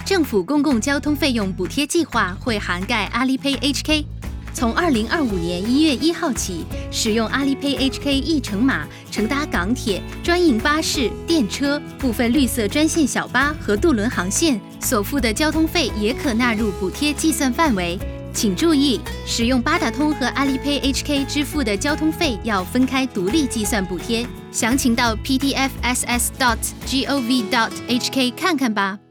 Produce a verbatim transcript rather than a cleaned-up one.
政府公共交通费用补贴计划会涵盖 Alipay H K。从二零二五年一月一号起，使用 Alipay H K 一乘码乘搭港铁、专营巴士、电车、部分绿色专线小巴和渡轮航线所付的交通费也可纳入补贴计算范围。请注意，使用八达通和 Alipay H K 支付的交通费要分开独立计算补贴。详情到 p t f s s dot gov dot h k 看看吧。